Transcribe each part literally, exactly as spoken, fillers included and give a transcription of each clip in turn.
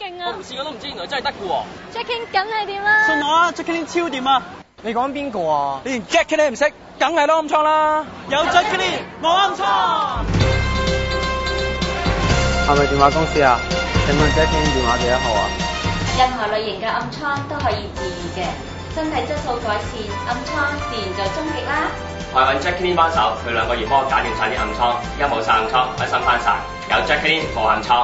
勁啊！ 我唔試過都唔知，原來真係得㗎喎。 Jackie 梗係掂啦。 信我啊 ，Jackie 超掂啊！ 你講邊個啊？ 你連 Jackie 都唔識，梗係攞暗瘡啦！有 Jackie 我暗瘡。 係咪電話公司啊？請問 Jackie 電話幾多號啊？ 任何類型嘅暗瘡都可以治癒嘅，身體質素改善，暗瘡自然就終極啦。 我揾 Jackie 幫手，佢兩個月幫我搞掂晒啲暗瘡，而家冇晒暗瘡，開心翻晒。有 Jackie 冇暗瘡。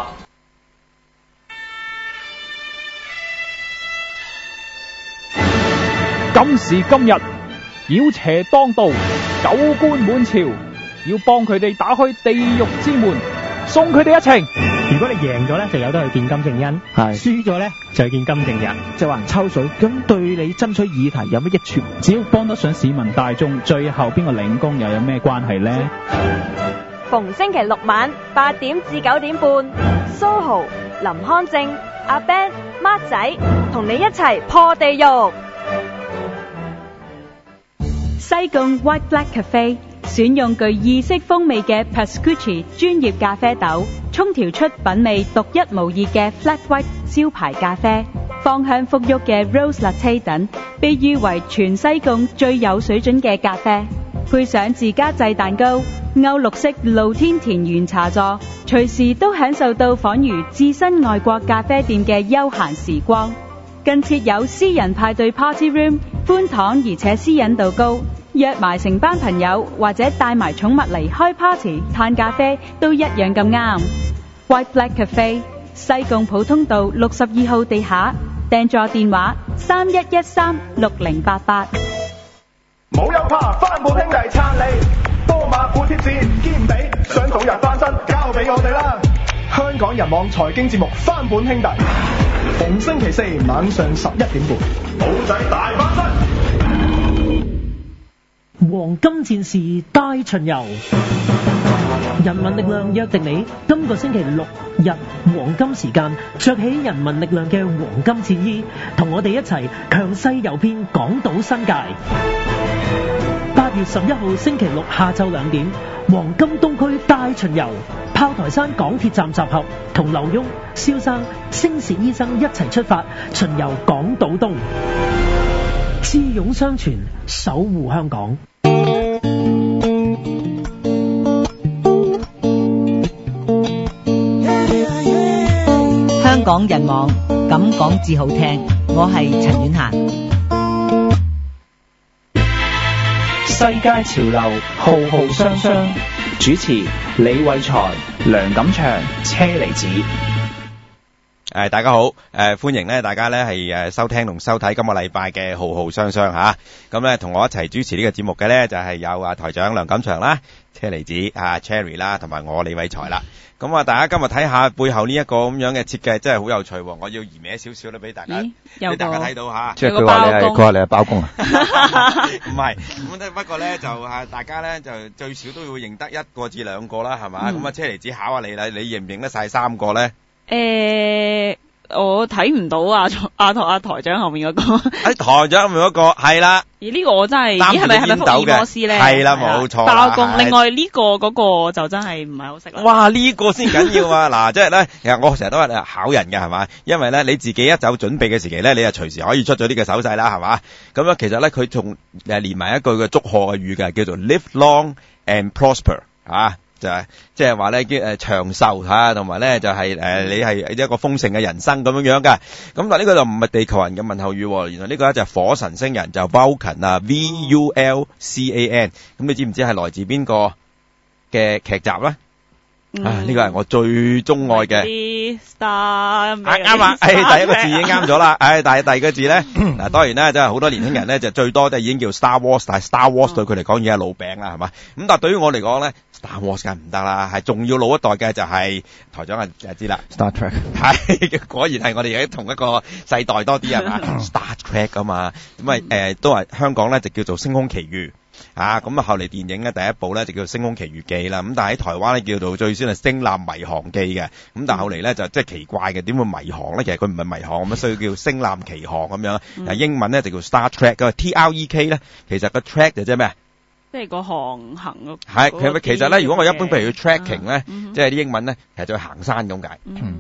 今時今日，妖邪當道，九官滿朝，要幫佢哋打開地獄之門，送佢哋一程。 如果你贏咗咧，就有得去見金正恩；係輸咗咧，就去見金正日。 就話人抽水，咁對你爭取議題有乜益處？ 只要幫得上市民大眾，最後邊個領功又有咩關係呢？ 逢星期六晚八點至九點半，蘇豪、林康正、阿 Ben、孖仔同你一齊破地獄。西貢 White Black Cafe 選用具意式風味嘅 Pascucci 專業咖啡豆，沖調出品味獨一無二嘅 Flat White 招牌咖啡，芳香馥郁嘅 Rose Latte 等，被譽為全西貢最有水準嘅咖啡。配上自家製蛋糕、歐陸式露天田園茶座，隨時都享受到仿如置身外國咖啡店嘅悠閒時光。更設有私人派對 Party Room， 寬敞而且私隱度高，約埋成班朋友或者帶埋寵物嚟開 party 嘆咖啡都一樣咁啱。White Black Cafe 西貢普通道六十二號地下，訂座電話三一一三六零八八。 冇有怕，翻本兄弟撐你，多馬股貼士兼比，想早日翻身，交俾我哋啦！香港人網財經節目翻本兄弟，逢星期四晚上十一點半，冇仔大翻身。 黃金戰士大巡遊，人民力量約定你今個星期六日黃金時間，着起人民力量嘅黃金戰衣，同我哋一齊強勢遊遍港島新界。八月十一號星期六下晝兩點，黃金東區大巡遊，炮台山港鐵站集合，同劉墉、蕭生、星薛醫生一齊出發巡遊港島東，智勇雙全，守護香港。 香港人網咁講至好聽，我係陳婉嫻。 世界潮流浩浩湯湯，主持李偉才、梁錦祥、車厘子。 誒，大家好，誒，歡迎咧，大家咧係誒收聽同收睇今個禮拜嘅浩浩湯湯吓。咁咧，同我一齊主持呢個節目嘅咧就係有啊台長梁錦祥啦、車厘子啊 Cherry 啦，同埋我李偉才啦。咁啊，大家今日睇下背後呢一個咁樣嘅設計，真係好有趣。我要移歪少少咧，俾大家俾大家睇到吓。 即係佢話你係佢話你係包公啊？ 唔係，咁不過咧就啊，大家咧就最少都要認得一個至兩個啦，係嘛？咁啊，車厘子考下你啦，你認唔認得晒三個咧？ 誒，我睇唔到啊！阿台阿台長後面嗰個， 喺台長後面嗰個係啦。 咦？呢個我真係，咦？係咪係咪福爾摩斯咧？ 係啦，冇錯。 包公。另外呢個嗰個就真係唔係好識啦。 哇！呢個先緊要啊！嗱，即係咧，其實我成日都話考人嘅係嘛，因為咧你自己一走準備嘅時期咧，你就隨時可以出咗呢個手勢啦，係嘛。咁樣其實咧，佢仲誒連埋一句嘅祝賀嘅語嘅，叫做 Live long and prosper 啊。就係即係話咧，叫誒長壽吓，同埋咧就係誒你係一個豐盛嘅人生咁樣樣嘅。咁但係呢個就唔係地球人嘅問候語，原來呢個咧就係火神星人，就 Vulcan 啊 ，V U L C A N。咁你知唔知係來自邊個嘅劇集咧？啊，呢個係我最鍾愛嘅。 Star 啱啊！誒，第一個字已經啱咗啦。誒，但係第二個字咧，嗱，當然咧，真係好多年輕人咧就最多都係已經叫 Star Wars，但係 Star Wars 對佢嚟講已經係老餅啦，係嘛？咁但係對於我嚟講咧，Star Wars 梗係唔得啦，係仲要老一代嘅就係台長啊，就知啦。 Star Trek 係果然係我哋而家同一個世代多啲係嘛？Star Trek 啊嘛，咁啊誒都係香港咧就叫做星空奇遇。啊，咁啊後嚟電影咧第一部咧就叫做《星空奇遇記》啦，咁但係喺台灣咧叫做最先係《星艦迷航記》嘅，咁但係後嚟咧就即係奇怪嘅，點會迷航咧？其實佢唔係迷航咁啊，所以叫《星艦奇航》咁樣。嗯、英文咧就叫 Star Trek， 咁 T R E K 咧，其實個 track 就即係咩啊？即係個航行咯。係，其實其實咧，如果我一般譬如 tracking 咧，即係啲英文咧，其實就去行山咁解。嗯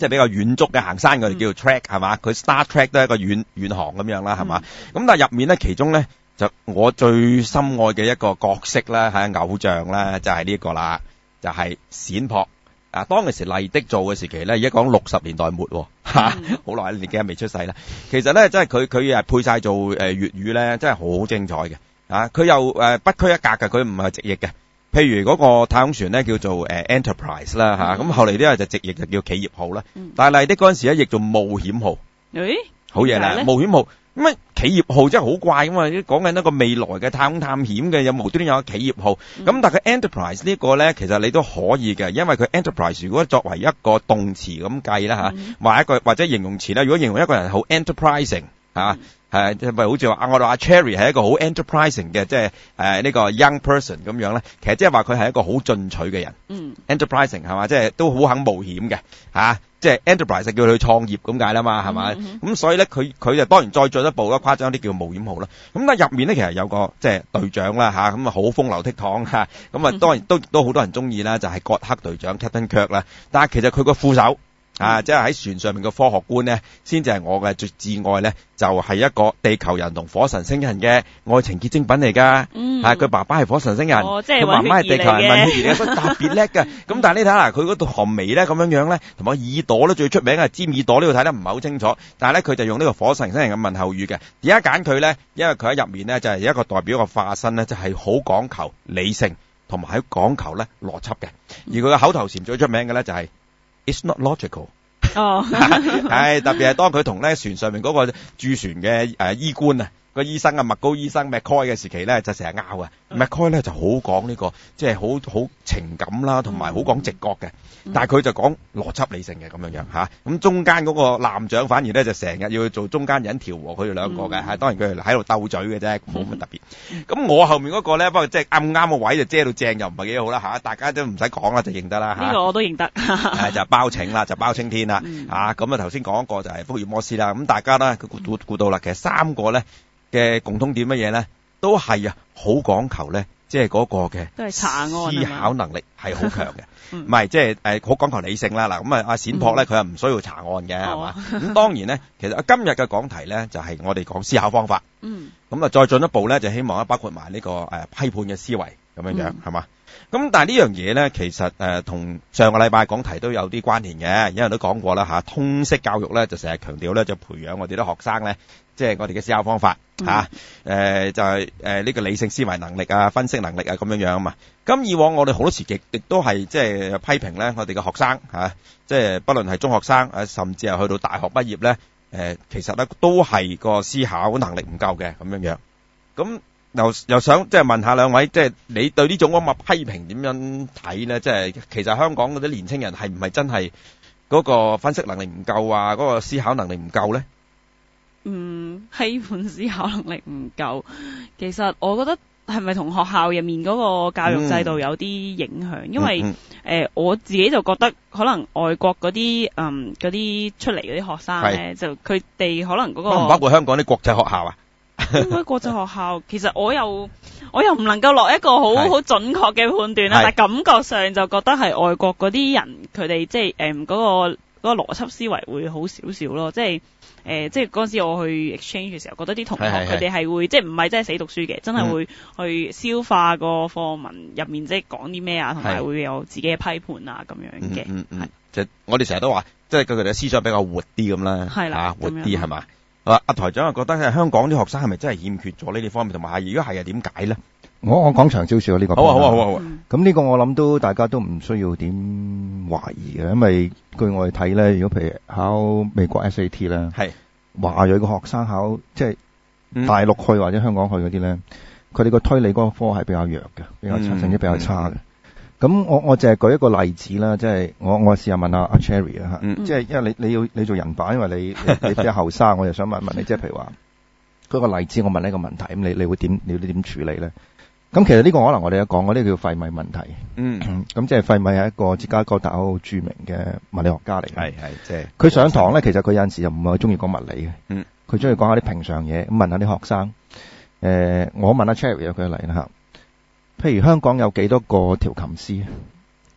即係比較遠足嘅行山，我哋叫做 trek 係嘛？佢 Star Trek 都係一個遠遠航咁樣啦，係嘛？咁但係入面咧，其中咧就我最深愛嘅一個角色咧，係偶像咧，就係呢個啦，就係冼樸。啊，當其時麗的做嘅時期咧，而家講六十年代末嚇，好耐年紀未出世啦。其實咧，真係佢佢誒配晒做誒粵語咧，真係好精彩嘅。啊，佢又誒不拘一格嘅，佢唔係直譯嘅。譬如嗰個太空船咧叫做誒 Enterprise 啦嚇，咁後嚟呢個就直譯就叫企業號啦。但係麗的嗰陣時咧譯做冒險號。誒，好嘢啦，冒險號。咁啊，企業號真係好怪噶嘛，講緊一個未來嘅太空探險嘅，有無端端有個企業號。咁、嗯、但係佢 Enterprise 呢個咧，其實你都可以嘅，因為佢 Enterprise 如果作為一個動詞咁計啦嚇，或、嗯、一個或者形容詞啦，如果形容一個人好 enterprising 嚇、嗯，係即係好似話啊，我哋話 Cherry 係一個好 enterprising 嘅，即係誒呢個 young person 咁樣咧，其實即係話佢係一個好進取嘅人。嗯 ，enterprising 係嘛，即係都好肯冒險嘅嚇。即係 enterprise 叫佢去創業咁解啦嘛，係咪？咁、嗯嗯、所以咧，佢佢就當然再進一步啦，誇張啲叫冒險號啦。咁但係入面咧，其實有個即係隊長啦吓，咁啊好風流倜儻吓，咁啊當然都都好多人中意啦，就係、是、葛克隊長 Captain Kirk 啦。但係其實佢個副手。啊，即係喺船上面嘅科學官咧，先至係我嘅最摯愛咧，就係、是、一個地球人同火神星人嘅愛情結晶品嚟㗎。嗯，係佢爸爸係火神星人，佢、哦、媽媽係地球人，混血兒嚟嘅，所以特別叻㗎。咁但係你睇下佢嗰度寒眉咧咁樣樣咧，同埋耳朵咧最出名係尖耳朵，呢度睇得唔係好清楚。但係咧佢就用呢個火神星人嘅問候語嘅。點解揀佢咧？因為佢喺入面咧就係、是、一個代表一個化身咧，就係好講求理性，同埋喺講求咧邏輯嘅。而佢嘅口頭禪最出名嘅咧就係、是、It's not logical。哦，係特別係當佢同咧船上面嗰個駐船嘅誒醫官啊，個醫生啊麥高醫生 McCoy 嘅時期咧就成日拗啊 McCoy 咧就好講呢個即係好好情感啦，同埋好講直覺嘅，但係佢就講邏輯理性嘅咁樣樣吓，咁中間嗰個艦長反而咧就成日要去做中間人調和佢哋兩個嘅，係當然佢哋喺度鬥嘴嘅啫，冇乜特別。咁我後面嗰個咧，不過即係啱啱個位就遮到正又唔係幾好啦吓，大家都唔使講啦就認得啦吓。呢個我都認得，係就包拯啦，就包青天啦吓。咁啊頭先講一個就係福爾摩斯啦，咁大家咧估估估到啦，其實三個咧嘅共通點乜嘢咧，都係啊好講求咧，即係嗰個嘅都係查案思考能力係好強嘅。唔係，即係誒好講求理性啦。嗱，咁啊，阿冼樸咧，佢又唔需要查案嘅，係嘛？咁當然咧，其實今日嘅講題咧，就係我哋講思考方法。嗯。咁啊，再進一步咧，就希望咧，包括埋呢個誒批判嘅思維咁樣樣，係嘛？咁但係呢樣嘢咧，其實誒同上個禮拜講題都有啲關聯嘅，因為都講過啦嚇。通識教育咧，就成日強調咧，就培養我哋啲學生咧，即係我哋嘅思考方法嚇。誒就係誒呢個理性思維能力啊、分析能力啊咁樣樣啊嘛。咁以往我哋好多時亦亦都係即係批評咧，我哋嘅學生嚇，即係不論係中學生誒，甚至係去到大學畢業咧，誒其實咧都係個思考能力唔夠嘅咁樣樣。咁又又想即係問下兩位，即係你對呢種咁嘅批評點樣睇咧？即係其實香港嗰啲年青人係唔係真係嗰個分析能力唔夠啊？嗰個思考能力唔夠咧？ 嗯，批判思考能力唔夠，其實我覺得係咪同學校入面嗰個教育制度有啲影響？嗯、因為誒、嗯呃、我自己就覺得可能外國嗰啲嗯嗰啲出嚟嗰啲學生咧，就佢哋可能嗰、嗰個包唔包括香港啲國際學校啊？應該國際學校，其實我又我又唔能夠落一個好好準確嘅判斷啦，但係感覺上就覺得係外國嗰啲人佢哋即係誒嗰個嗰、嗰個邏輯思維會好少少咯，即係誒、呃、即係嗰陣時我去 exchange 嘅時候，覺得啲同學佢哋係會即係唔係真係死讀書嘅，真係會去消化個課文入面即係講啲咩啊，同埋會有自己嘅批判啊咁樣嘅。嗯嗯， 即係我哋成日都話，即係佢哋嘅思想比較活啲咁啦，係啦、啊，活啲係嘛？阿阿台長又覺得香港啲學生係咪真係欠缺咗呢啲方面，同埋係如果係啊點解咧？ 我我講長少少呢個。 好啊好啊好啊好啊。 咁呢個我諗都大家都唔需要點懷疑嘅，因為據我哋睇咧，如果譬如考美國 S A T 咧，係華裔嘅學生考即係大陸去或者香港去嗰啲咧，佢哋個推理嗰個科係比較弱嘅，比較差，成績比較差嘅。咁、嗯、我我淨係舉一個例子啦，即係我我試下問下阿 Cherry 啊、嗯，即係因為你你要你做人版，因為你你比較後生，我就想問問你，即係譬如話舉個例子，我問你一個問題，咁你你會點你會點處理咧？咁其實呢個可能我哋有講過，呢個叫費米問題。嗯，咁即係費米係一個芝加哥大學好著名嘅物理學家嚟嘅。係係，即係佢上堂咧，其實佢有陣時又唔係好中意講物理嘅。嗯，佢中意講下啲平常嘢，咁問下啲學生。誒、呃，我問阿 Cherry 有佢嚟啦嚇。譬如香港有幾多個調琴師？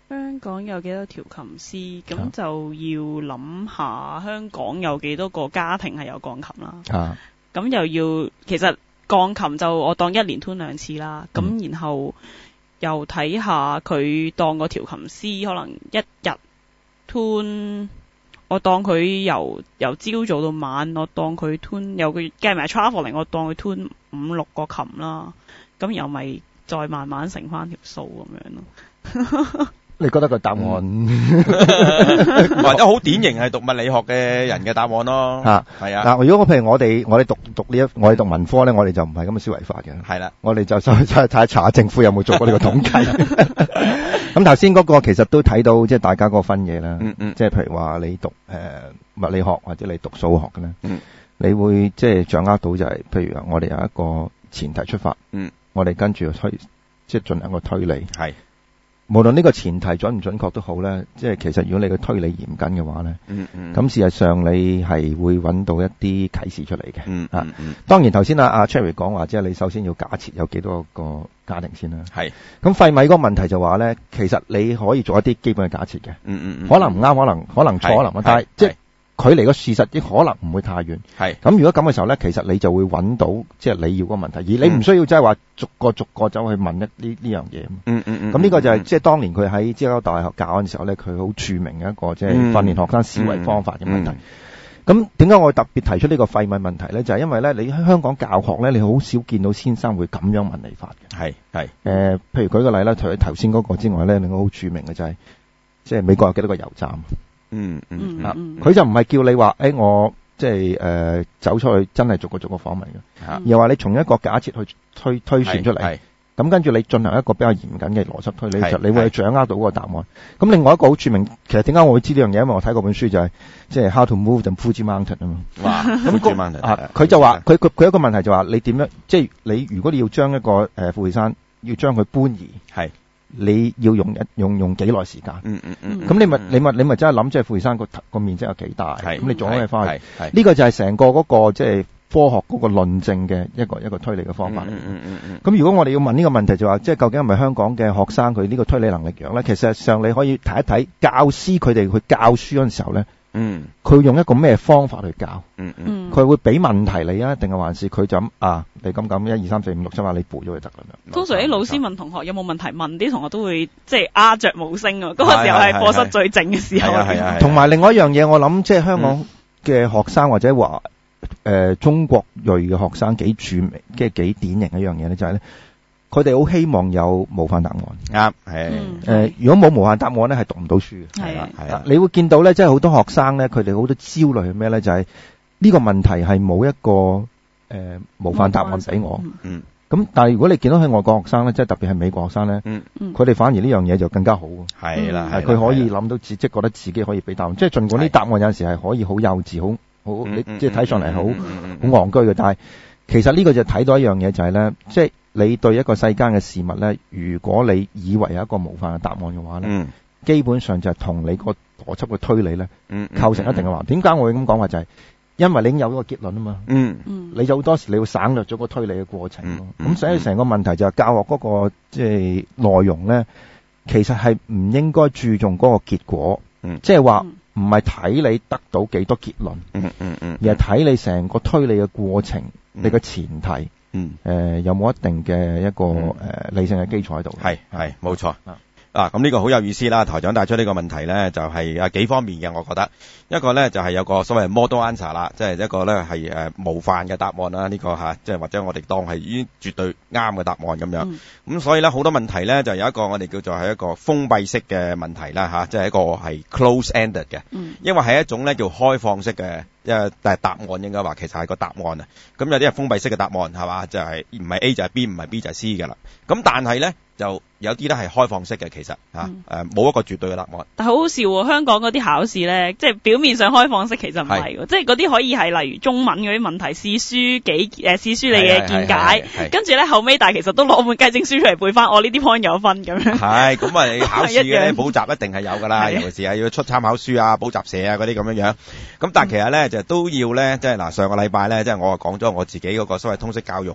香港有幾多調琴師？咁就要諗下香港有幾多個家庭係有鋼琴啦。 啊， 咁又要其實鋼琴就我當一年 turn 兩次啦。咁、嗯、然後又睇下佢當個調琴師，可能一日 turn， 我當佢由由朝早到晚，我當佢 turn 有佢計埋 travelling， 我當佢 turn 五六個琴啦。咁又咪再慢慢乘翻條數咁樣咯。 你覺得個答案、嗯、 或者好典型係讀物理學嘅人嘅答案咯？ 嚇係啊。 嗱，如果我譬如我哋我哋讀讀呢一我哋讀文科咧，我哋就唔係咁嘅思維法嘅。 係啦， 我哋就再睇下查下政府有冇做過呢個統計。咁頭先嗰個其實都睇到即係大家嗰個分野啦。嗯嗯。即係譬如話你讀誒、呃、物理學或者你讀數學嘅咧，嗯，你會即係掌握到就係、是、譬如我哋有一個前提出發，嗯，我哋跟住推即係進行一個推理，係。無論呢個前提準唔準確都好咧，即係其實如果你嘅推理嚴謹嘅話咧，嗯嗯，咁事實上你係會揾到一啲啟示出嚟嘅，嗯嗯嗯。當然頭先阿阿 Cherry 講話，即係你首先要假設有幾多個家庭先啦，係。咁費米嗰個問題就話咧，其實你可以做一啲基本嘅假設嘅，嗯嗯嗯，可能唔啱，可能可能錯，可能，但係即係距離個事實亦可能唔會太遠，係。咁如果咁嘅時候咧，其實你就會揾到即係你要嗰個問題，而你唔需要即係話逐個逐個走去問一呢呢樣嘢。嗯嗯嗯。咁呢個就係即係當年佢喺芝加哥大學教嗰陣時候咧，佢好著名嘅一個即係訓練學生思維方法嘅問題。咁點解我特別提出呢個費米問題咧？就係因為咧，你喺香港教學咧，你好少見到先生會咁樣問你法嘅。係係。誒，譬如舉個例啦，除咗頭先嗰個之外咧，另外好著名嘅就係即係美國有幾多個油站。嗯嗯啊，佢就唔係叫你話，誒、欸、我即係誒走出去真係逐個逐個訪問嘅，而係話你從一個假設去推推算出嚟，咁跟住你進行一個比較嚴謹嘅邏輯推理，就你會去掌握到嗰個答案。咁另外一個好著名，其實點解我會知呢樣嘢？因為我睇過本書就係即係 How to Move the Fuji Mountain 啊嘛。哇！Fuji Mountain 啊，佢就話佢佢佢一個問題就話你點樣，即係你如果你要將一個誒富士山要將佢搬移，係。你要用一用用幾耐時間？嗯嗯嗯。咁你咪你咪你咪真係諗，即係富士山個個面積有幾大？係。咁你做咩翻去？係。呢個就係成個嗰個即係科學嗰個論證嘅一個一個推理嘅方法。嗯嗯嗯嗯。咁如果我哋要問呢個問題，就話即係究竟係咪香港嘅學生佢呢個推理能力弱咧？其實上你可以睇一睇教師佢哋去教書嗰陣時候咧。嗯，佢用一個咩方法去教？嗯嗯，佢會俾問題你啊，定係還是佢就咁啊？你咁咁一二三四五六七八，你背咗就得啦。 通常啲老師問同學有冇問題，問啲同學都會即係鴉雀無聲啊。嗰個時候係課室最靜嘅時候。係啊， 同埋另外一樣嘢，我諗即係香港嘅學生或者話誒中國裔嘅學生幾著名，即係幾典型一樣嘢咧，就係咧。佢哋好希望有模範答案，啱係誒。如果冇模範答案咧，係讀唔到書嘅。係啊，係啊。你會見到咧，即係好多學生咧，佢哋好多焦慮係咩咧？就係、是、呢個問題係冇一個誒、呃、模範答案俾我。嗯。咁但係如果你見到喺外國學生咧，即係特別係美國學生咧，嗯佢哋反而呢樣嘢就更加好。係啦，係佢可以諗到自即係覺得自己可以俾答案。即係儘管啲答案有陣時係可以好幼稚、好好你即係睇上嚟好好戇居嘅，但係其實呢個就睇到一樣嘢就係、是、咧，即係。你對一個世間嘅事物咧，如果你以為有一個模範嘅答案嘅話咧、嗯，基本上就係同你個邏輯嘅推理咧、嗯嗯，構成一定嘅話。點、嗯、解我會咁講話就係、是，因為你已經有一個結論啊嘛。嗯嗯，你就好多時你要省略咗個推理嘅過程咯。咁、嗯、所以成個問題就係教學嗰、那個即係內容咧，其實係唔應該注重嗰個結果。嗯，即係話唔係睇你得到幾多結論。嗯嗯嗯，而係睇你成個推理嘅過程，嗯、你嘅前提。嗯，誒、呃，有冇一定嘅一個誒、嗯呃、理性嘅基礎喺度？係係冇錯。啊，咁呢個好有意思啦！台長帶出呢個問題咧，就係、是、啊幾方面嘅，我覺得一個咧就係、是、有個所謂 model answer 啦，即係一個咧係誒模範嘅答案啦，呢、這個吓，即、啊、係或者我哋當係已經絕對啱嘅答案咁樣。咁、嗯、所以咧好多問題咧就有一個我哋叫做係一個封閉式嘅問題啦，吓、啊，即係一個係 close ended 嘅、嗯，因為係一種咧叫開放式嘅，因為但係答案應該話其實係個答案啊。咁有啲係封閉式嘅答案係嘛，就係唔係 A 就係 B， 唔係 B 就係 C 噶啦。咁但係咧。就有啲咧係開放式嘅，其實嚇誒冇一個絕對嘅答案。但係好好笑喎，香港嗰啲考試咧，即係表面上開放式，其實唔係喎，即係嗰啲可以係例如中文嗰啲問題試書幾誒、呃、試書你嘅見解，跟住咧後尾但係其實都攞本雞精書出嚟背翻，我呢啲 point 有分咁樣。係咁啊！你考試嘅咧補習一定係有㗎啦，尤其是係要出參考書啊、補習社啊嗰啲咁樣樣。咁但係其實咧就都要咧，即係嗱上個禮拜咧，即係我講咗我自己嗰個所謂通識教育嘅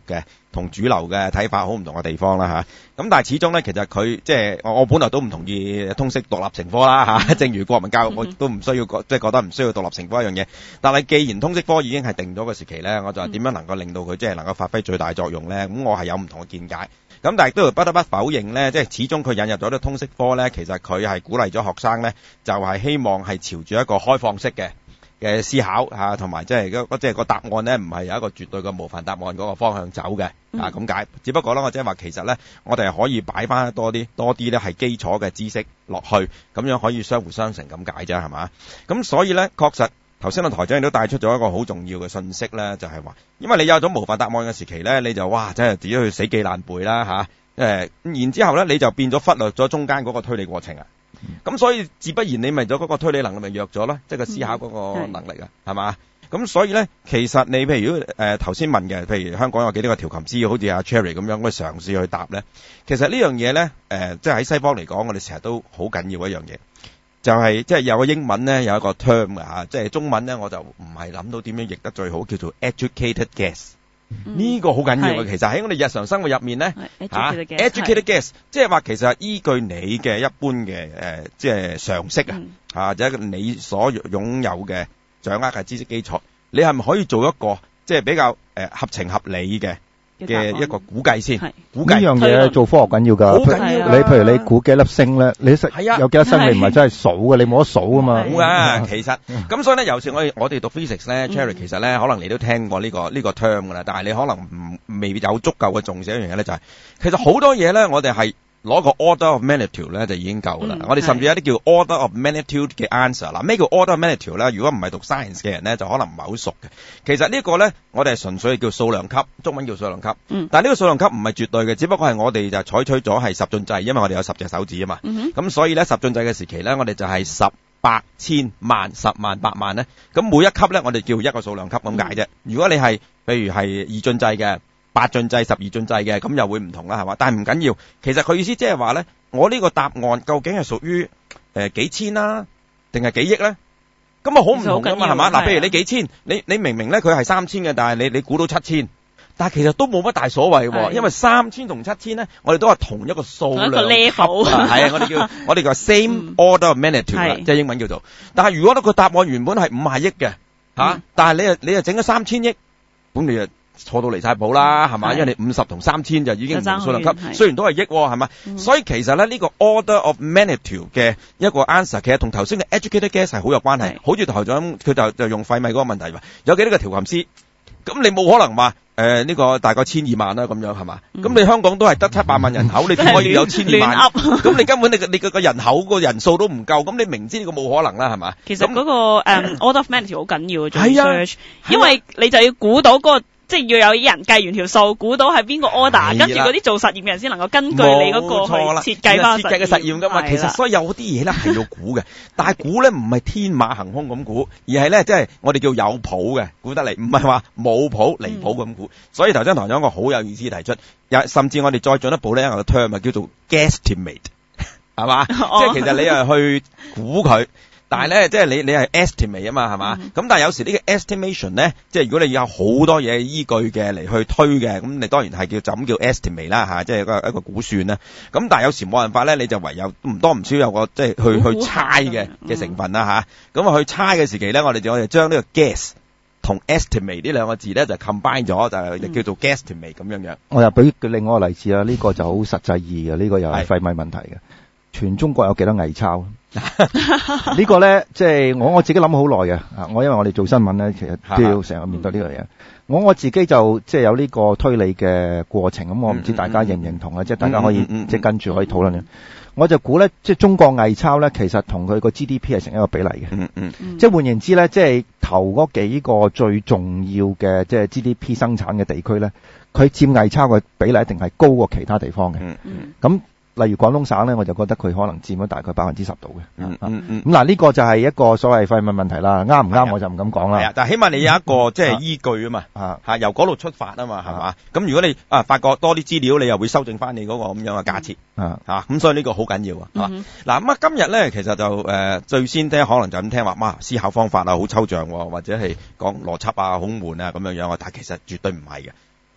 同主流嘅睇法好唔同嘅地方啦嚇。咁但係始終咧，其實佢即係我我本來都唔同意通識獨立成科啦嚇。正如國民教育，我都唔需要即係覺得唔需要獨立成科一樣嘢。但係既然通識科已經係定咗個時期咧，我就話點樣能夠令到佢即係能夠發揮最大作用咧？咁我係有唔同嘅見解。咁但係都不得不否認咧，即係始終佢引入咗啲通識科咧，其實佢係鼓勵咗學生咧，就係希望係朝住一個開放式嘅嘅思考嚇，同埋即係嗰即係個答案咧，唔係有一個絕對嘅模範答案嗰個方向走嘅啊咁解。只不過咧，我即係話其實咧，我哋係可以擺翻多啲多啲咧係基礎嘅知識落去，咁樣可以相互相成咁解啫，係嘛？咁所以咧，確實頭先個台長亦都帶出咗一個好重要嘅信息咧，就係話，因為你有咗模範答案嘅時期咧，你就哇真係自己去死記爛背啦嚇。誒，然之後咧，你就變咗忽略咗中間嗰個推理過程啊。咁、嗯、所以自不然你咪咗嗰個推理能力咪弱咗咯，即係個思考嗰個能力啊，係、嗯、嘛？咁所以咧，其實你譬如誒頭先問嘅，譬如香港有幾多個調琴師，好似阿 Cherry 咁樣，去嘗試去答咧。其實呢樣嘢咧，誒即係喺西方嚟講，我哋成日都好緊要一樣嘢，就係即係有個英文咧有一個 term 嘅嚇，即係中文咧我就唔係諗到點樣譯得最好，叫做 educated guess。呢、嗯這個好緊要嘅，其實喺我哋日常生活入面咧嚇 educated guess，即係話其實依據你嘅一般嘅誒即係常識啊嚇，或者你所擁有嘅掌握嘅知識基礎，你係咪可以做一個即係比較誒合情合理嘅嘅一個估計先？估計呢樣嘢做科學緊要㗎，好緊要。你譬如你估幾粒星咧，你識有幾多星，你唔係真係數嘅，你冇得數㗎嘛。 冇啊，其實咁所以咧，有時我哋我哋讀 physics 咧 ，Cherry 其實咧，可能你都聽過呢個呢個 term 㗎啦，但係你可能唔未有足夠嘅重視一樣嘢咧，就係其實好多嘢咧，我哋係攞個 order of magnitude 咧就已經夠啦、嗯。我哋甚至有啲叫 order of magnitude 嘅 answer 嗱，咩叫 order of magnitude 咧？如果唔係讀 science 嘅人咧，就可能唔係好熟嘅。其實呢個咧，我哋係純粹叫數量級，中文叫數量級。嗯。但係呢個數量級唔係絕對嘅，只不過係我哋就採取咗係十進制，因為我哋有十隻手指啊嘛。嗯。咁所以咧，十進制嘅時期咧，我哋就係十、百、千、萬、十萬、百萬咧。咁每一級咧，我哋叫一個數量級咁解啫。如果你係譬如係二進制嘅。八進制、十二進制嘅，咁又會唔同啦，係嘛？但係唔緊要，其實佢意思即係話咧，我呢個答案究竟係屬於誒幾千啦，定係幾億咧？咁啊好唔同噶嘛，係嘛？嗱，譬如你幾千，你你明明咧佢係三千嘅，但係你你估到七千，但係其實都冇乜大所謂喎，因為三千同七千咧，我哋都係同一個數量級，係啊，我哋叫我哋叫 same order of magnitude，即係英文叫做。但係如果咧個答案原本係五十億嘅嚇，嗯、但係你又你又整咗三千億，咁你又錯到離晒譜啦，係嘛？因為你五十同三千就已經唔同數量級，雖然都係億，係嘛、嗯？所以其實咧呢、這個 order of magnitude 嘅一個 answer， 其實同頭先嘅 educated guess 係好有關係。好似台長佢就就用費米嗰個問題話，有幾多個調琴師？咁你冇可能話誒呢個大概千二萬啦咁樣係嘛？咁、嗯、你香港都係得七百萬人口，你點可以有千二萬？咁你根本你你個個人口個人數都唔夠，咁你明知呢個冇可能啦，係嘛？ 其實嗰、那個誒、um, order of magnitude 好緊要嘅做 research，因為你就要估到嗰、那個。即係要有人計完條數，估到係邊個 order，跟住嗰啲做實驗嘅人先能夠根據你嗰個去設計翻設計嘅實驗噶嘛。其實所以有啲嘢咧係要估嘅，但係估咧唔係天馬行空咁估，而係咧即係我哋叫有譜嘅估得嚟，唔係話冇譜離譜咁估。嗯、所以頭先台長一個好有意思提出，甚至我哋再進一步咧，有個 term 叫做 guesstimate， 係嘛？即係其實你係去估佢。但係咧，即係你你係 estimate 啊嘛，係嘛？咁、嗯、但係有時呢個 estimation 咧，即係如果你有好多嘢依據嘅嚟去推嘅，咁你當然係叫就咁叫 estimate 啦嚇，即係一個一個估算啦。咁但係有時冇辦法咧，你就唯有唔多唔少有個即係去去猜嘅嘅成分啦嚇。咁啊去猜嘅時期咧，我哋就我哋將呢個 guess 同 estimate 呢兩個字咧就 combine 咗，就叫做 guesstimate 咁樣樣。 我又俾另外一個例子啦，呢、這個就好實際意義嘅，呢、這個又係費米問題嘅。全中國有幾多偽鈔？呢個咧，即係我我自己諗好耐嘅。啊，我因為我哋做新聞咧，其實都要成日面對呢個嘢。我我自己就即係有呢個推理嘅過程。咁我唔知大家認唔認同啊？即係大家可以即係跟住可以討論嘅。我就估咧，即係中國偽鈔咧，其實同佢個 G D P 係成一個比例嘅。嗯嗯。即係換言之咧，即係頭嗰幾個最重要嘅即係 G D P 生產嘅地區咧，佢佔偽鈔嘅比例一定係高過其他地方嘅。嗯嗯。咁例如廣東省咧，我就覺得佢可能佔咗大概百分之十度嘅。嗯嗯嗯。咁嗱，呢個就係一個所謂費米問題啦。啱唔啱我就唔敢講啦。係啊，但係起碼你有一個即係依據啊嘛。啊，係由嗰度出發啊嘛，係嘛？咁如果你啊發覺多啲資料，你又會修正翻你嗰個咁樣嘅假設。啊啊，咁所以呢個好緊要啊。嗱咁啊，今日咧其實就誒、呃、最先聽可能就咁聽話，哇思考方法啊好抽象，或者係講邏輯啊好悶啊咁樣樣啊，但係其實絕對唔係嘅。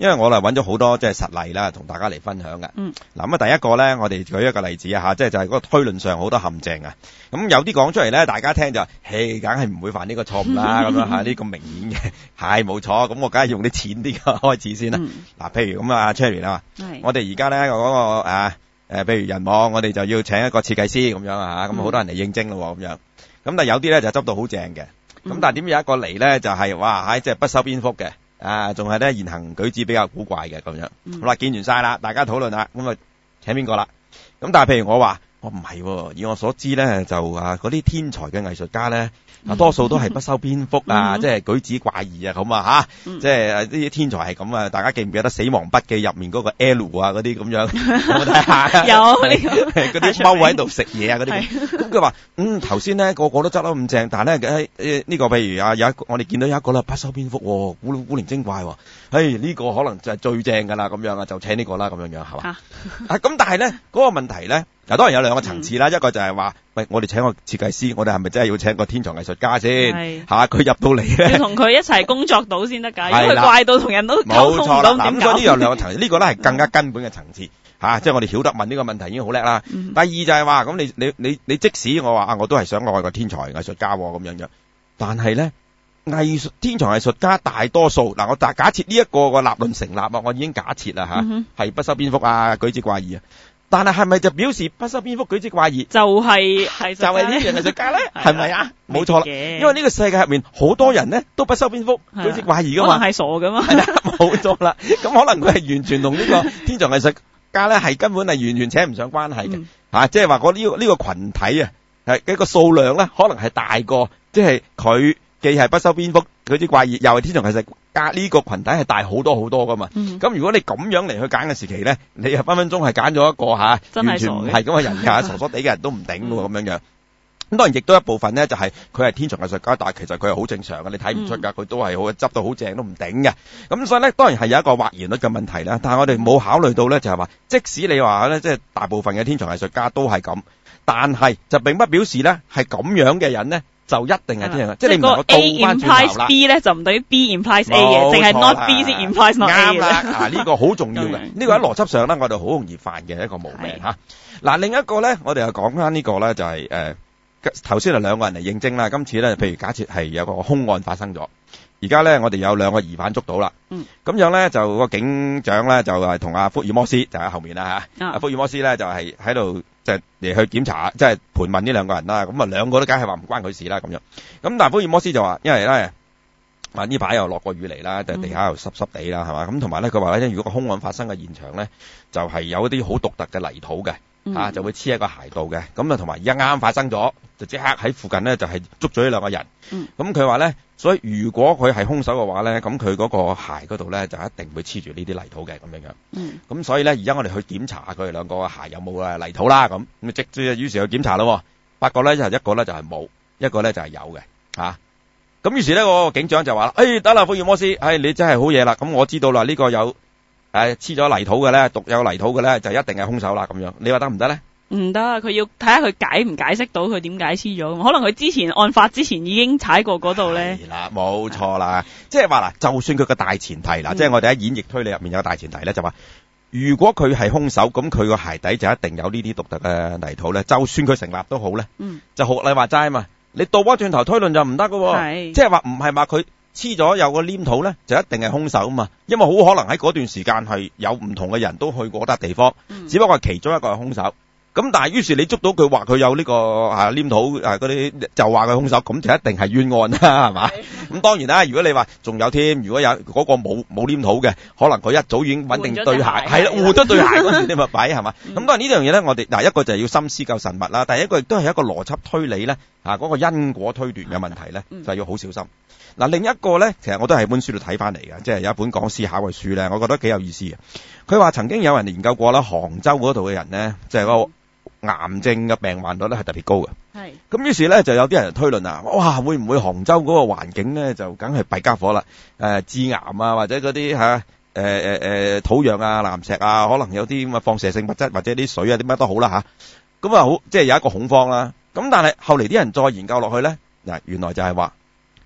因為我嚟揾咗好多即係實例啦，同大家嚟分享嘅。 嗯。 嗱咁啊，第一個咧，我哋舉一個例子啊嚇，即係就係、是、嗰個推論上好多陷阱啊。咁有啲講出嚟咧，大家聽就，嘿，梗係唔會犯呢個錯誤啦，咁樣嚇，呢個明顯嘅，係冇錯。咁我梗係用啲淺啲嘅開始先啦。嗱、嗯，譬如咁啊 Cherry 啊，我哋而家咧嗰個啊誒，譬如人網，我哋就要請一個設計師咁樣啊嚇，咁好多人嚟應徵咯咁樣。咁但係有啲咧就執到好正嘅，咁但係點有一個嚟咧就係、是、哇，唉，即係不修邊幅嘅。啊，仲係咧言行舉止比較古怪嘅咁樣。嗯、好啦，見完晒啦，大家討論啦，咁啊請邊個啦？咁但係譬如我話，我唔係喎，以我所知咧，就啊嗰啲天才嘅藝術家咧，啊多數都係不修邊幅啊，嗯、即係舉止怪異啊咁啊吓，嗯、即係呢啲天才係咁啊！大家記唔記得《死亡筆記》入面嗰個 L 啊嗰啲咁樣？有冇睇下？有呢個嗰啲踎喺度食嘢啊嗰啲。咁佢話：嗯頭先咧個個都執得咁正，但係咧誒呢個譬如啊有一個我哋見到有一個啦不修邊幅，古古靈精怪喎。誒呢個可能就係最正㗎啦咁樣啊，就請呢個啦咁樣樣係嘛？啊咁但係咧嗰個問題咧。嗱，當然有兩個層次啦，嗯、一個就係話，喂，我哋請個設計師，我哋係咪真係要請個天才藝術家先？嚇，佢入到嚟咧，要同佢一齊工作到先得㗎，因為佢怪到同人都溝通唔到點搞。咁所以呢有兩個層次，呢個咧係更加根本嘅層次嚇，即係我哋曉得問呢個問題已經好叻啦。嗯、第二就係話，咁你你你你即使我話啊，我都係想愛個天才藝術家咁樣樣，但係咧藝術天才藝術家大多數嗱，我假假設呢一個個立論成立啊，我已經假設啦嚇，係、嗯、哼不修邊幅啊，舉止怪異啊。但係係咪就表示不修邊幅舉止怪異？就係、係、就係呢樣藝術家咧？係咪啊？冇錯啦，因為呢個世界入面好多人咧都不修邊幅舉止怪異噶嘛，可能係傻噶嘛。係啦，冇錯啦。咁可能佢係完全同呢個天才藝術家咧係根本係完全扯唔上關係嘅。嗯啊、即係話嗰呢個呢、呢個群體啊，係一個數量咧，可能係大過，即係佢既係不修邊幅舉止怪異，又係天才藝術家呢個群體係大好多好多噶嘛。咁、嗯、如果你咁樣嚟去揀嘅時期咧，你又分分鐘係揀咗一個吓、啊，完全唔係咁嘅人㗎，傻傻地嘅人都唔頂喎咁樣樣。咁當然亦都一部分咧，就係佢係天才藝術家，但係其實佢係好正常嘅，你睇唔出㗎，佢、嗯、都係好執到好正都唔頂嘅。咁所以咧，當然係有一個或然率嘅問題啦。但係我哋冇考慮到咧，就係話，即使你話咧，即係大部分嘅天才藝術家都係咁，但係就並不表示咧係咁樣嘅人咧。就一定係天才，即係你唔能夠倒翻轉頭啦。B 咧就唔等於 B implies A 嘅，淨係 not B 先 implies not A 嘅。啱啦，啊呢個好重要嘅，呢個喺邏輯上咧，我哋好容易犯嘅一個毛病嚇。嗱，另一個咧，我哋又講翻呢個咧，就係誒頭先係兩個人嚟應徵啦。今次咧，譬如假設係有個兇案發生咗，而家咧我哋有兩個疑犯捉到啦。嗯。咁樣咧就個警長咧就係同阿福爾摩斯就喺後面啦嚇。阿福爾摩斯咧就係喺度。就嚟去檢查，即係盤問呢兩個人啦。咁啊，兩個都梗係話唔關佢事啦咁樣。咁但係福爾摩斯就話，因為咧啊呢排又落過雨嚟啦，地下又濕濕地啦，係嘛。咁同埋咧，佢話咧，如果個兇案發生嘅現場咧，就係、是、有一啲好獨特嘅泥土嘅，嗯、啊就會黐喺個鞋度嘅。咁啊，同埋而家啱啱發生咗，就即刻喺附近咧就係、是、捉咗呢兩個人。咁佢話咧，所以如果佢係兇手嘅話咧，咁佢嗰個鞋嗰度咧就一定會黐住呢啲泥土嘅咁樣樣。咁、嗯、所以咧，而家我哋去檢查下佢哋兩個鞋有冇啊泥土啦。咁咁即即於是去檢查咯。發覺咧就係一個咧就係冇，一個咧就係有嘅。嚇咁於是咧個警長就話啦：，誒得啦，福爾摩斯，誒、哎、你真係好嘢啦。咁我知道啦，呢、這個有誒黐咗泥土嘅咧，獨有泥土嘅咧，就一定係兇手啦。咁樣你話得唔得咧？唔得，佢要睇下佢解唔解釋到佢點解黐咗。可能佢之前案發之前已經踩過嗰度咧。係啦，冇錯啦。即係話嗱，就算佢個大前提啦，嗯、即係我哋喺演繹推理入面有個大前提咧，就話如果佢係兇手，咁佢個鞋底就一定有呢啲獨特嘅泥土咧。就算佢成立都好咧，嗯、就學你話齋嘛。你倒翻轉頭推論就唔得噶喎。即係話唔係話佢黐咗有個黏土咧，就一定係兇手啊嘛。因為好可能喺嗰段時間係有唔同嘅人都去過嗰笪地方，嗯、只不過係其中一個係兇手。咁但係於是你捉到佢話佢有呢個啊黏土啊嗰啲，就話佢兇手，咁就一定係冤案啦，係嘛？咁當然啦，如果你話仲有添，如果有嗰個冇冇黏土嘅，可能佢一早已經穩定對鞋，係啦，換咗對鞋嗰時你咪擺係嘛？咁當然呢樣嘢咧，我哋嗱一個就係要心思夠慎密啦，第一個亦都係一個邏輯推理咧，啊嗰個因果推斷嘅問題咧，就係要好小心。嗱另一個咧，其實我都係本書度睇翻嚟嘅，即係有一本講思考嘅書咧，我覺得幾有意思嘅。佢話曾經有人研究過啦，杭州嗰度嘅人咧，即係嗰個癌症嘅病患率咧係特別高嘅，係咁於是咧就有啲人推論啊，哇會唔會杭州嗰個環境咧就梗係弊家伙啦？誒、呃、致癌啊或者嗰啲嚇誒誒誒土壤啊岩石啊，可能有啲咁嘅放射性物質或者啲水啊啲乜都好啦嚇，咁啊好即係有一個恐慌啦。咁但係後嚟啲人再研究落去咧，嗱原來就係話，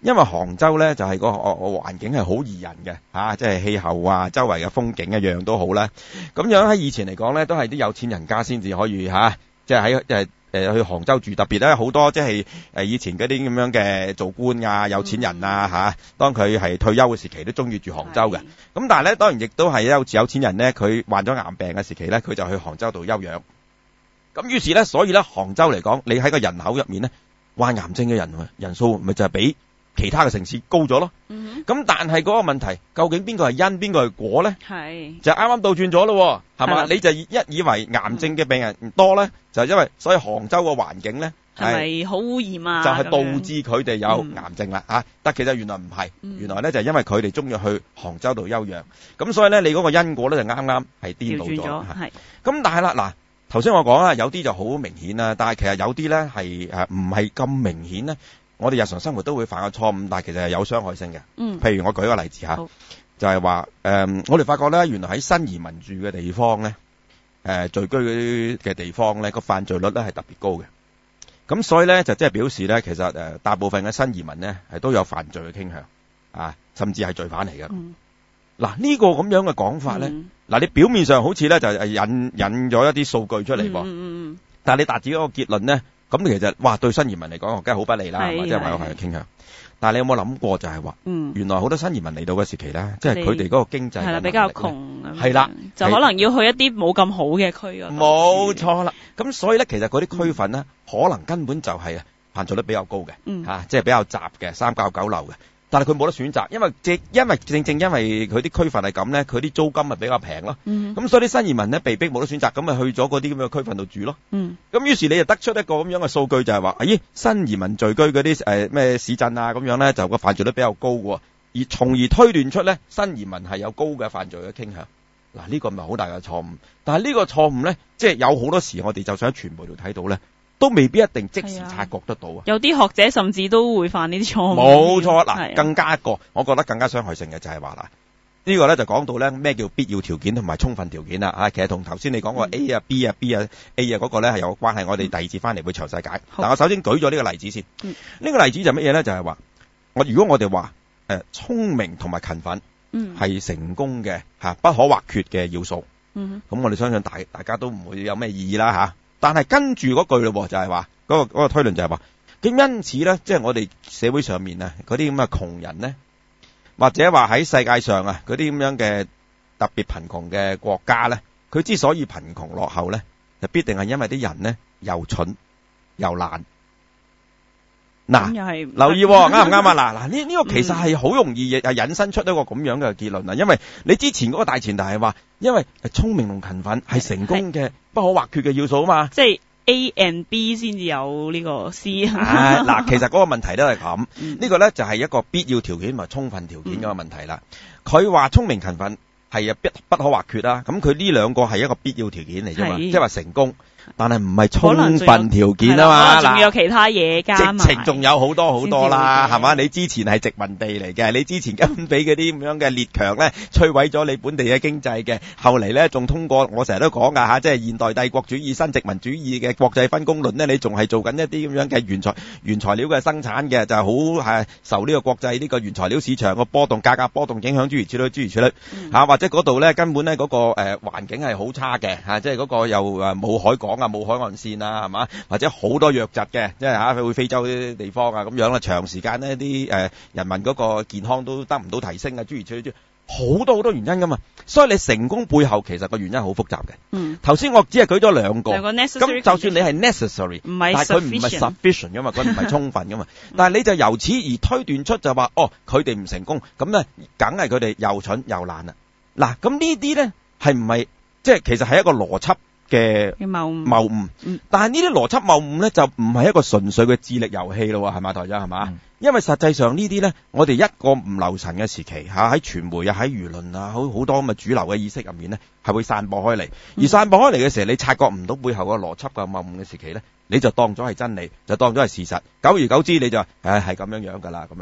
因為杭州咧就係、是、個個環境係好宜人嘅嚇，即係氣候啊、周圍嘅風景一樣都好啦。咁樣喺以前嚟講咧，都係啲有錢人家先至可以嚇，即係喺誒誒去杭州住。特別咧好多即係誒以前嗰啲咁樣嘅做官啊、有錢人啊嚇、啊，當佢係退休嘅時期都中意住杭州嘅。咁但係咧當然亦都係有有錢人咧，佢患咗癌病嘅時期咧，佢就去杭州度休養。咁於是咧，所以咧杭州嚟講，你喺個人口入面咧，患癌症嘅人人數咪就係比其他嘅城市高咗咯。咁、嗯、但係嗰個問題，究竟邊個係因，邊個係果咧？係就啱啱倒轉咗咯，係嘛？你就一以為癌症嘅病人唔多咧、嗯，就係因為所以杭州嘅環境咧係咪好污染啊？ 就係、是、導致佢哋有癌症啦、嗯啊、但其實原來唔係、嗯，原來咧就係、是、因為佢哋中意去杭州度休養。咁所以咧，你嗰個因果咧就啱啱係顛倒咗。係咁，但係啦嗱。頭先我講啦，有啲就好明顯啦，但係其實有啲咧係誒唔係咁明顯咧。我哋日常生活都會犯個錯誤，但係其實係有傷害性嘅。嗯，譬如我舉個例子吓，就係話誒，我哋發覺咧，原來喺新移民住嘅地方咧，誒、呃、聚居嘅地方咧，個犯罪率咧係特別高嘅。咁所以咧就即係表示咧，其實誒、呃、大部分嘅新移民咧係都有犯罪嘅傾向啊，甚至係罪犯嚟嘅。嗯嗱、這、呢個咁樣嘅講法咧，嗱、嗯、你表面上好似咧就係引引咗一啲數據出嚟噃、嗯嗯，但係你達至嗰個結論咧，咁其實哇對新移民嚟講，梗係好不利啦，或者係話有係傾向。但係你有冇諗過就係話、嗯，原來好多新移民嚟到嘅時期咧，即係佢哋嗰個經濟係啦比較窮，係啦， 就可能要去一啲冇咁好嘅區嗰度。 冇錯啦，咁所以咧，其實嗰啲區份咧、嗯，可能根本就係犯罪率比較高嘅，嚇、嗯啊，即係比較雜嘅，三教九流嘅。但係佢冇得選擇，因為正因為正正因為佢啲區份係咁咧，佢啲租金咪比較平咯。咁、嗯、所以啲新移民咧被逼冇得選擇，咁咪去咗嗰啲咁嘅區份度住咯。咁、嗯、於是你就得出一個咁樣嘅數據，就係話，咦，新移民聚居嗰啲誒咩市鎮啊咁樣咧，就個犯罪率比較高喎，而從而推斷出咧新移民係有高嘅犯罪嘅傾向。嗱、啊，呢、這個咪好大嘅錯誤。但係呢個錯誤咧，即係有好多時我哋就算喺傳媒度睇到咧，都未必一定即時察覺得到啊！ 有啲學者甚至都會犯呢啲錯誤。 冇錯，嗱，更加一個，我覺得更加傷害性嘅就係話啦，呢個咧就講到咧咩叫必要條件同埋充分條件啦。啊，其實同頭先你講過 A 啊、B 啊、B 啊、A 啊嗰個咧係有關係，我哋第二節翻嚟會詳細解。但我首先舉咗呢個例子先。呢、嗯呢個例子就乜嘢咧？就係話，我如果我哋話誒聰明同埋勤奮係成功嘅嚇不可或缺嘅要素，咁、嗯、我哋相信大大家都唔會有咩異議啦嚇。但係跟住嗰句咯，就係話嗰個嗰、嗰個推論就係話，咁因此咧，即係我哋社會上面啊，嗰啲咁嘅窮人咧，或者話喺世界上啊嗰啲咁樣嘅特別貧窮嘅國家咧，佢之所以貧窮落後咧，就必定係因為啲人咧又蠢又懶。嗱，留意啱唔啱啊？嗱嗱，呢呢個其實係好容易引申出一個咁樣嘅結論啊，因為你之前嗰個大前提係話，因為聰明同勤奮係成功嘅不可或缺嘅要素啊嘛， 即係 A and B 先至有呢個 C。 唉，嗱，其實嗰個問題都係咁，呢個咧就係一個必要條件同埋充分條件嗰個問題啦。佢話聰明勤奮係啊不不可或缺啦，咁佢呢兩個係一個必要條件嚟啫嘛，即係話成功。但係唔係充分條件啊嘛， 仲有其他嘢加埋， 直情仲有好多好多啦，係嘛？你之前係殖民地嚟嘅，你之前根本俾嗰啲咁樣嘅列強咧摧毀咗你本地嘅經濟嘅，後嚟咧仲通過我成日都講噶吓，即係現代帝國主義、新殖民主義嘅國際分工論咧，你仲係做緊一啲咁樣嘅原材原材料嘅生產嘅，就係好係受呢個國際呢個原材料市場個波動、價格波動影響諸如此類、諸如此類吓、嗯，或者嗰度咧根本咧嗰個誒環境係好差嘅吓，即係嗰個又誒冇海港啊，冇海岸線啊，係嘛？或者好多瘧疾嘅，即係吓去非洲啲地方啊，咁樣啦，長時間呢啲誒人民嗰個健康都得唔到提升啊，諸如此類，好多好多原因噶嘛。所以你成功背後其實個原因好複雜嘅。嗯，頭先我只係舉咗兩個，咁就算你係 necessary，唔係，但係佢唔係 sufficient 噶嘛，佢唔係充分噶嘛。但係你就由此而推斷出就話，哦，佢哋唔成功，咁咧梗係佢哋又蠢又懶啦。嗱，咁呢啲咧係唔係即係其實係一個邏輯嘅謬謬誤，嗯，但係呢啲邏輯謬誤咧就唔係一個純粹嘅智力遊戲咯，係嘛，台長係嘛？嗯，因為實際上呢啲咧，我哋一個唔留神嘅時期吓，喺傳媒啊，喺輿論啊，好好多咁嘅主流嘅意識入面咧，係會散播開嚟，嗯，而散播開嚟嘅時候，你察覺唔到背後個邏輯嘅謬誤嘅時期咧，你就當咗係真理，就當咗係事實，久而久之你就誒係咁樣樣噶啦，咁樣樣。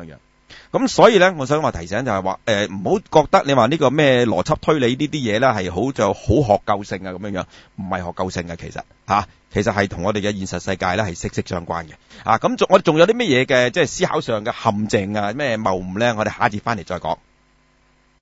咁所以咧，我想話提醒就係話，誒唔好覺得你話呢個咩邏輯推理呢啲嘢咧係好就好學究性啊咁樣樣，唔係學究性嘅其實嚇、啊，其實係同我哋嘅現實世界咧係息息相關嘅。啊，咁仲我哋仲有啲乜嘢嘅即係思考上嘅陷阱啊咩謬誤咧？我哋下一節翻嚟再講。